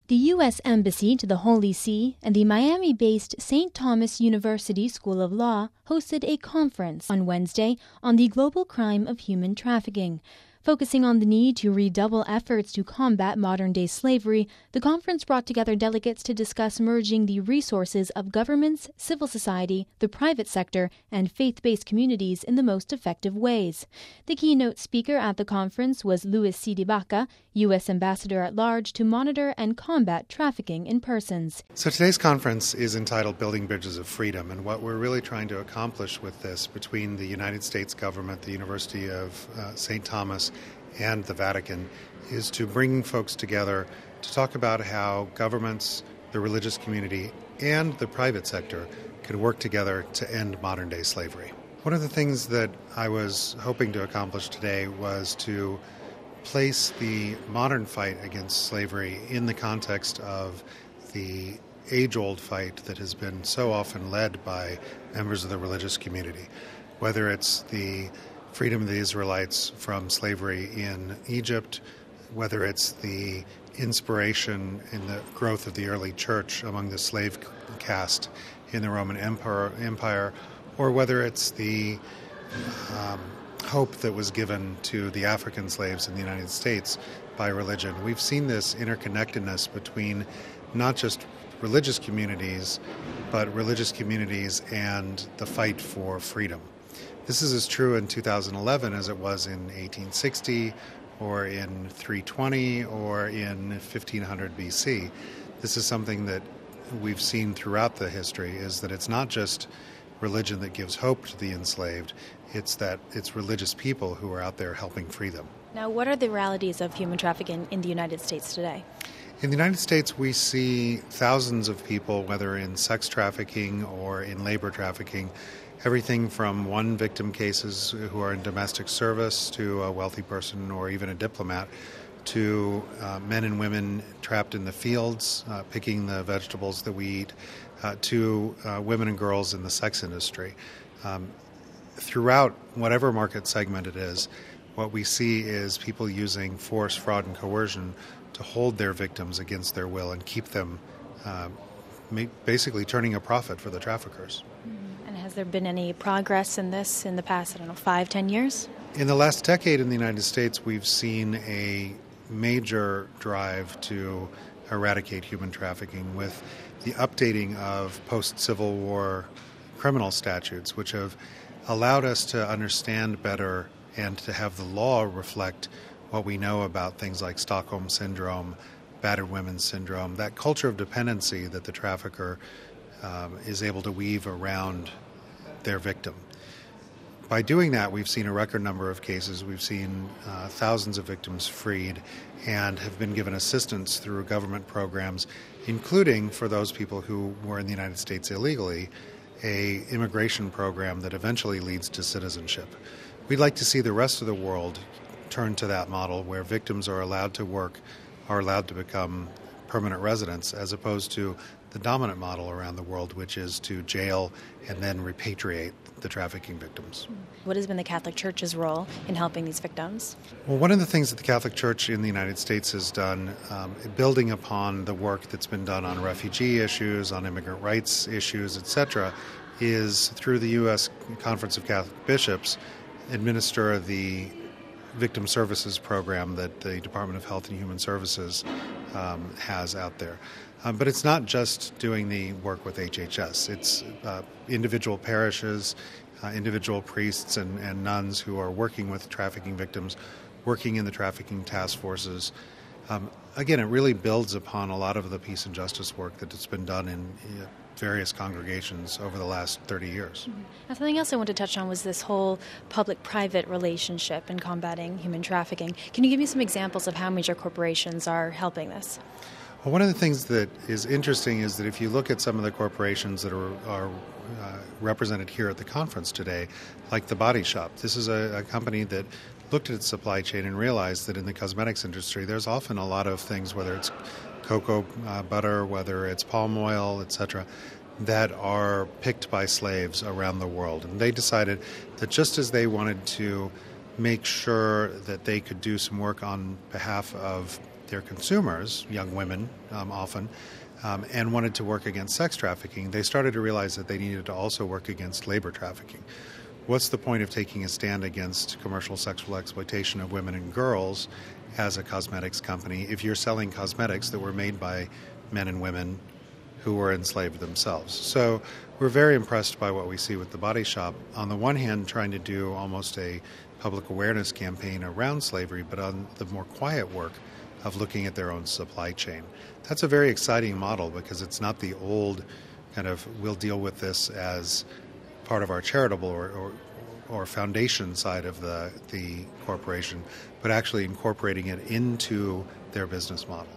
The U.S. Embassy to the Holy See and the Miami-based St. Thomas University School of Law hosted a conference on Wednesday on the global crime of human trafficking. Focusing on the need to redouble efforts to combat modern-day slavery, the conference brought together delegates to discuss merging the resources of governments, civil society, the private sector, and faith-based communities in the most effective ways. The keynote speaker at the conference was Louis C. DeBaca, U.S. Ambassador at Large to monitor and combat trafficking in persons. So today's conference is entitled Building Bridges of Freedom, and what we're really trying to accomplish with this between the United States government, the University of St. Thomas, and the Vatican is to bring folks together to talk about how governments, the religious community, and the private sector could work together to end modern-day slavery. One of the things that I was hoping to accomplish today was to place the modern fight against slavery in the context of the age-old fight that has been so often led by members of the religious community, whether it's the freedom of the Israelites from slavery in Egypt, whether it's the inspiration in the growth of the early church among the slave caste in the Roman Empire, or whether it's the hope that was given to the African slaves in the United States by religion. We've seen this interconnectedness between not just religious communities, but religious communities and the fight for freedom. This is as true in 2011 as it was in 1860 or in 320 or in 1500 BC. This is something that we've seen throughout the history, is that it's not just religion that gives hope to the enslaved, it's that it's religious people who are out there helping free them. Now, what are the realities of human trafficking in the United States today? In the United States, we see thousands of people, whether in sex trafficking or in labor trafficking, everything from one victim cases who are in domestic service to a wealthy person or even a diplomat, to men and women trapped in the fields picking the vegetables that we eat, to women and girls in the sex industry. Throughout whatever market segment it is, what we see is people using force, fraud, and coercion to hold their victims against their will and keep them basically turning a profit for the traffickers. And has there been any progress in this in the past, 5-10 years? In the last decade in the United States, we've seen a major drive to eradicate human trafficking with the updating of post-Civil War criminal statutes, which have allowed us to understand better and to have the law reflect what we know about things like Stockholm Syndrome, battered women syndrome, that culture of dependency that the trafficker is able to weave around their victim. By doing that, we've seen a record number of cases. We've seen thousands of victims freed and have been given assistance through government programs, including for those people who were in the United States illegally, an immigration program that eventually leads to citizenship. We'd like to see the rest of the world turn to that model where victims are allowed to work, are allowed to become permanent residents, as opposed to the dominant model around the world, which is to jail and then repatriate the trafficking victims. What has been the Catholic Church's role in helping these victims? Well, one of the things that the Catholic Church in the United States has done, building upon the work that's been done on refugee issues, on immigrant rights issues, etc., is through the U.S. Conference of Catholic Bishops, administer the victim services program that the Department of Health and Human Services has out there. But it's not just doing the work with HHS. It's individual parishes, individual priests and nuns who are working with trafficking victims, working in the trafficking task forces. Again, it really builds upon a lot of the peace and justice work that has been done in various congregations over the last 30 years. Now, something else I want to touch on was this whole public-private relationship in combating human trafficking. Can you give me some examples of how major corporations are helping this? Well, one of the things that is interesting is that if you look at some of the corporations that are represented here at the conference today, like The Body Shop, this is a company that looked at its supply chain and realized that in the cosmetics industry, there's often a lot of things, whether it's cocoa butter, whether it's palm oil, etc., that are picked by slaves around the world. And they decided that just as they wanted to make sure that they could do some work on behalf of their consumers, young women often, and wanted to work against sex trafficking, they started to realize that they needed to also work against labor trafficking. What's the point of taking a stand against commercial sexual exploitation of women and girls as a cosmetics company if you're selling cosmetics that were made by men and women who were enslaved themselves? So we're very impressed by what we see with The Body Shop. On the one hand, trying to do almost a public awareness campaign around slavery, but on the more quiet work of looking at their own supply chain. That's a very exciting model because it's not the old kind of we'll deal with this as part of our charitable or foundation side of the corporation, but actually incorporating it into their business model.